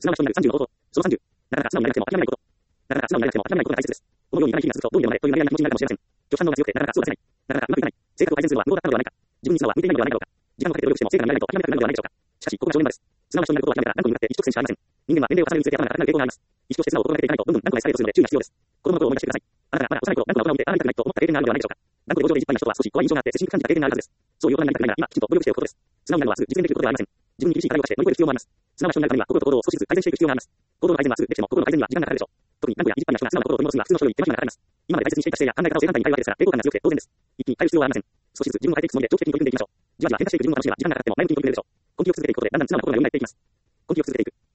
すなわちとになる30の方法。その30。なかなか素直になりなくても諦めないこと。なかなか素直になりなくても諦めないことが大切です。このように長い日が続くと、どういうのまでという悩みや気持ちになるかもしれません。拒否反応が強くて、なかなかそうはせない。なかなかうまくいかない。性格を改善するのは無謀だったのではないか。自分に素直は向いていないのではないだろうか。時間をかけて努力しても成果が見られないと諦めたくなるのではないでしょうか。しかし、ここが正念場です。すなわちとになることを諦めたら何個に向かって一直線しかありません。人間は年齢を重ねるにつれて頭が硬くなる傾向があります。意識として素直を心がけていかないと、どんどん頑固なエスカレートするので注意が必要です。子供の頃を思い出してください。あなたがまだ幼い頃、頑固な大人を見てああなりたくないと思った経験があるのではないでしょうか。頑固で強情で意地っぱいな人は少し怖い印象があって接しにくく感じた経験があるはずです。そういう大人になりたくないなら今、きちんと努力しておくことです。素直になるのはすぐ実現できることではありません。自分に厳しい課題を課して乗り越える必要もあります。素直な人になるためには心と行動を少しずつ改善していく必要があります。行動の改善はすぐできても心の改善には時間がかかるでしょう。特に頑固や意地っぱいな人が素直な心を取り戻すには普通の人より手間暇がかかります。今まで大切にしていた姿勢や考え方を正反対に変えるわけですから抵抗感が強くて当然です。一気に変える必要はありません。少しずつ自分を変えていくつもりで長期的に取り組んでいきましょう。じわじわ変化していく自分を楽しめば時間がかかっても前向きに取り組めるでしょう。根気を続けていくことでだんだん素直な心が蘇っていきます。根気を続けていく。